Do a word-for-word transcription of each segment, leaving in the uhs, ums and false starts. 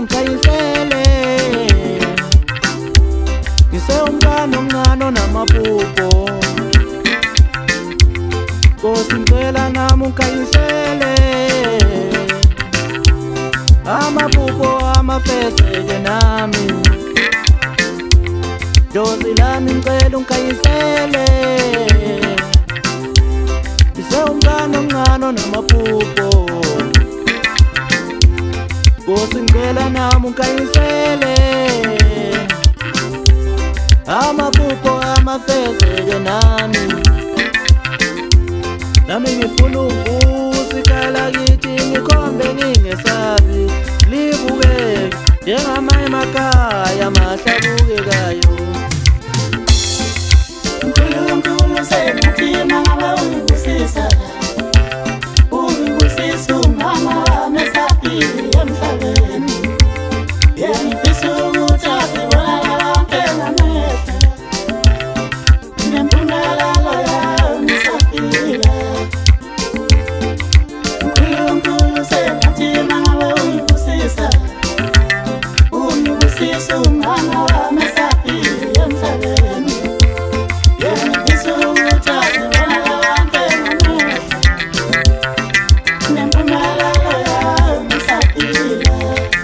ungikayisele ngise umngane omncane onamaphupho Nkosi ngicela nami ungikayisele amaphupho amafezeke nami Dozi lami ngicela ungikayisele ngise umngane omncane onamaphupho Nkosi ngicela nami ungikayisele amaphupho amafezeke nami Nami ngifuna ukuvusa ikhaya lakithi ngikhombe ngingesabi libukeke njengamanye emakhaya amahle abukekayo uNkulunkulu sengathi mangabe ungibusisa ungibusisa umama wami esaphila emhlabeni ngifisa ukuthi azibonakala wonke ngamehlo nempumelelo yami esaphila uNkulunkulu sengathi mangabe ungibusisa ungibusisa umama wami esaphila emhlabeni ngifisa ukuthi azibonakala wonke ngamehlo nempumelelo yami esaphila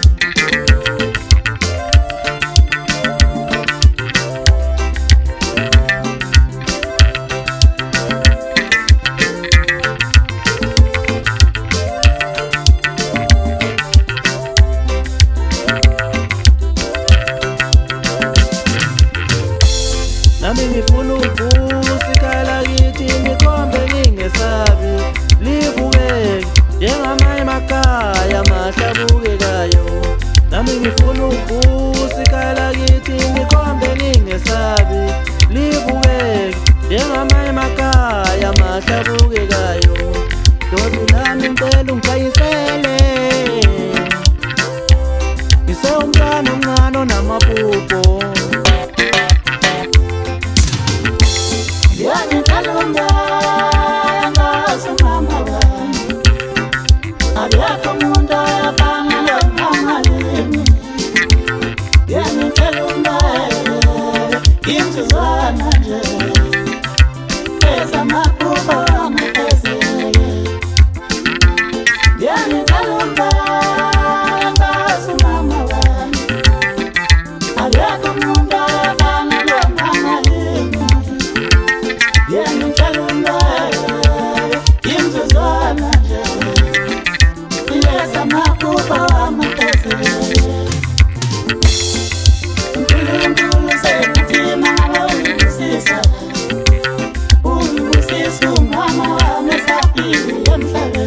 Nami ngifuna ukuvusa ikhaya lakithi ngikhombe ngingesabi libukeke njengamanye emakhaya amahle abukekayo Nami ngifuna ukuvusa ikhaya lakithi ngikhombe ngingesabi libukeke njengamanye emakhaya amahle abukekayo Dozi lami ngicela ungikayisele ngise umngane omncane onamaphupho Yangitalumba ngazi mama wami Abiyakho umuntu oyafana nomama yami Yangitalumba insizwana nje ezamaphupho amafezeke Yangitalumba ngazi mama wami Abiyakho umuntu oyafana nomama yami Yangitalumba insizwana nje ezamaphupho amafezeke uNkulunkulu sengathi mangabe ungibusisa ungibusisa umama wami esaphila emhlabeni